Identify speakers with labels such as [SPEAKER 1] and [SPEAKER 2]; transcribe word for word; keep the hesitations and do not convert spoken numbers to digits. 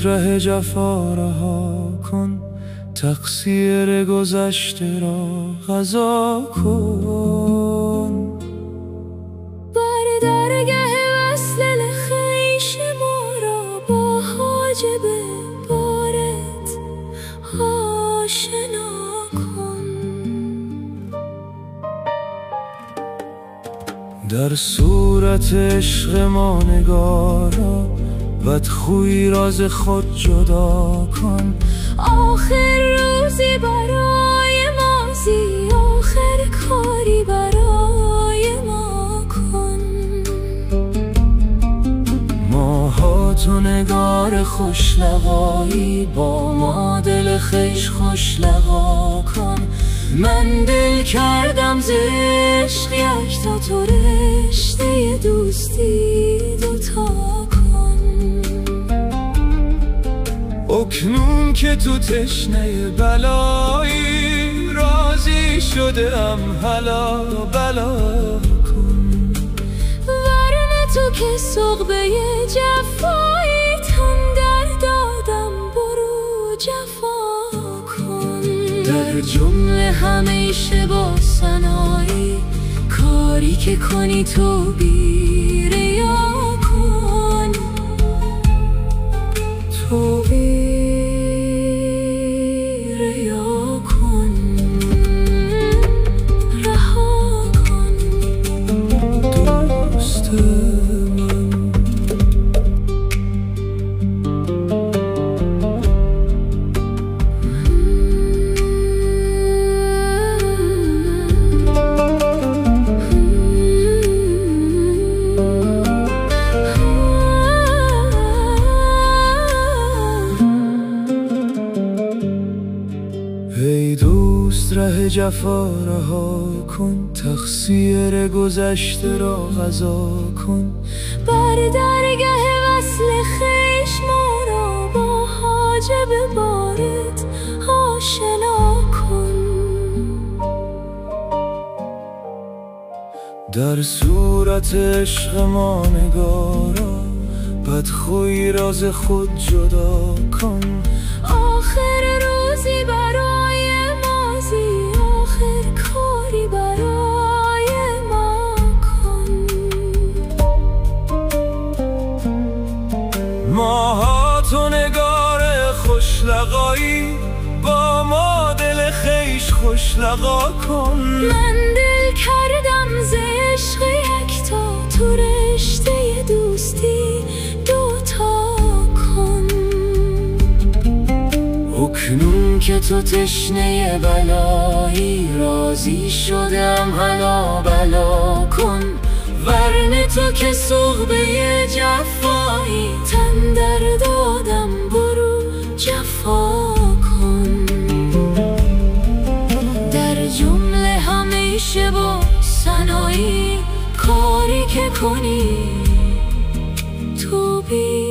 [SPEAKER 1] دوست ره جفا رها کن، تقصیر گذشته را قضا کن.
[SPEAKER 2] بر درگه وصل خویش ما را با حاجب بارت آشنا کن.
[SPEAKER 1] در صورت عشق ما نگارا، بدخویی راز خود جدا کن.
[SPEAKER 2] آخر روزی برای مازی، آخر کاری برای ما کن.
[SPEAKER 1] ماها تو نگار خوش لقایی، با ما دل خویش خوش لقا کن. من دل کردم ز عشق یک تا، تو رشته دوستی دوتا کن. اکنون که تو تشنه بلایی، راضی شده ام هلا بلا کن.
[SPEAKER 2] ورنه تو که ثقبه جفایی، تن در دادم برو جفا کن.
[SPEAKER 1] در
[SPEAKER 2] جمله همیشه با ثنایی، کاری که کنی تو بی ریا کن.
[SPEAKER 1] تو
[SPEAKER 2] بی ریا کن، رها کن
[SPEAKER 1] دوست من. ای دوست ره جفا رها کن، تقصیر گذشته را قضا کن.
[SPEAKER 2] بر درگه وصل خویش ما را با حاجب بارت آشنا کن.
[SPEAKER 1] در صورت عشق ما نگارا، بدخویی راز خود جدا کن.
[SPEAKER 2] آخر روزی برای مازی، آخر کاری برای ما کن.
[SPEAKER 1] ماها تو نگار خوش لقایی، با ما دل خویش خوش لقا کن.
[SPEAKER 2] من دل کردم ز عشق یک تا، تو رشته دوستی دوتا کن.
[SPEAKER 1] اکنون که تو تشنه بلایی، راضی شدم هلا بلا کن.
[SPEAKER 2] ورنه تو که ثقبه جفایی، تن در دادم برو جفا کن. در جمله همیشه با ثنایی، کاری که کنی تو بی